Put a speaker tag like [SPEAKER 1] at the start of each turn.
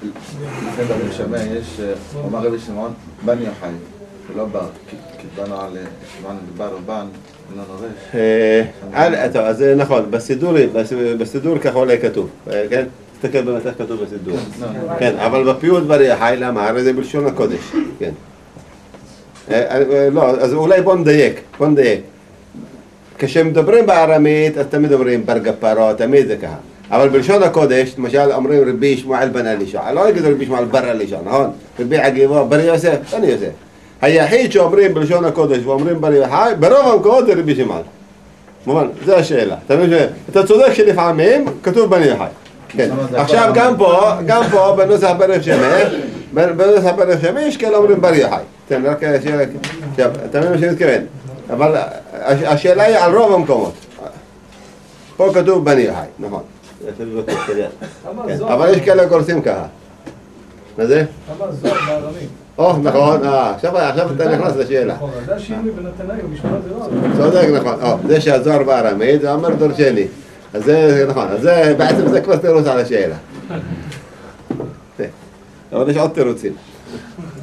[SPEAKER 1] לפני בני שמע יש, אומר רבי שמעון, בן יוחאי, ולא בר, כי בנו על שמעון דבר ובן, לא נורש.
[SPEAKER 2] טוב, אז נכון, בסידור ככה עולה כתוב, כן? תסתכל באמת איך כתוב בסידור. כן, אבל בפיוט בר יוחאי, למה? הרי זה בלשון הקודש, כן. לא, אז אולי בוא נדייק. כשמדברים בארמית, אז תמיד אומרים בר גפרו, תמיד זה ככה. אבל בלשון הקודש, למשל אומרים רבי שמואל בן אלישע, לא יגידו רבי שמואל בר אלישע, נכון? רבי עקיבא בר יוסף, בן יוסף. היחיד שאומרים בלשון הקודש ואומרים בר יוחאי, ברוב המקומות זה רבי שמעון. מובן, זו השאלה. אתה צודק שלפעמים כתוב בן יוחאי. כן. עכשיו גם פה בנוסח בנוסח ברך שמש יש כאלה אומרים בר יוחאי. רק השאלה, אתה מבין מה שאני מתכוון. אבל השאלה היא על רוב המקומות. פה כתוב בן יוחאי, נכון. אבל יש כאלה גורסים ככה. מה זה?
[SPEAKER 3] כמה זוהר בארמית.
[SPEAKER 2] נכון, עכשיו אתה נכנס לשאלה.
[SPEAKER 3] נכון, זה השינוי בנתנאי, במשפט זה לא.
[SPEAKER 2] צודק, נכון. זה שהזוהר בארמית, זה אומר דורשני. אז זה נכון, אז זה בעצם זה כבר תירוץ על השאלה. אבל יש עוד תירוצים.